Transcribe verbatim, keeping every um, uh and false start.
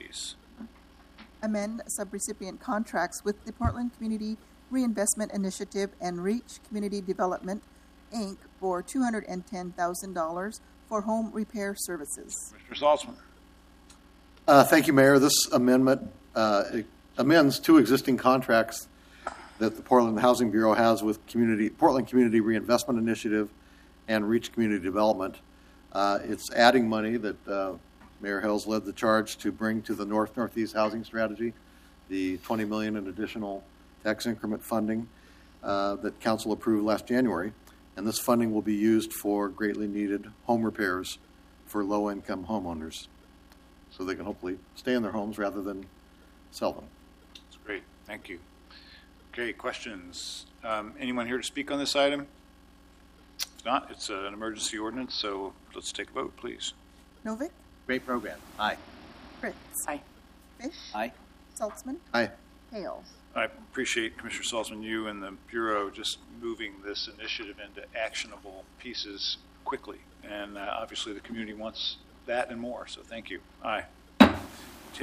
please. Amend subrecipient contracts with the Portland Community Reinvestment Initiative and Reach Community Development, Incorporated for two hundred ten thousand dollars for home repair services. Mister Saltzman. Uh, thank you, Mayor. This amendment uh, amends two existing contracts that the Portland Housing Bureau has with community Portland Community Reinvestment Initiative and Reach Community Development. Uh, it's adding money that uh, Mayor Hills led the charge to bring to the North Northeast Housing Strategy, the twenty million dollars in additional tax increment funding uh, that Council approved last January. And this funding will be used for greatly needed home repairs for low-income homeowners, so they can hopefully stay in their homes rather than sell them. That's great. Thank you. Okay, questions? Um, anyone here to speak on this item? If not, it's an emergency ordinance, so let's take a vote, please. Novick, Great program. Aye. Fritz. Aye. Fish. Aye. Saltzman. Aye. Hales. I appreciate Commissioner Saltzman, you and the Bureau just moving this initiative into actionable pieces quickly. And uh, obviously the community wants that and more, so thank you. Aye.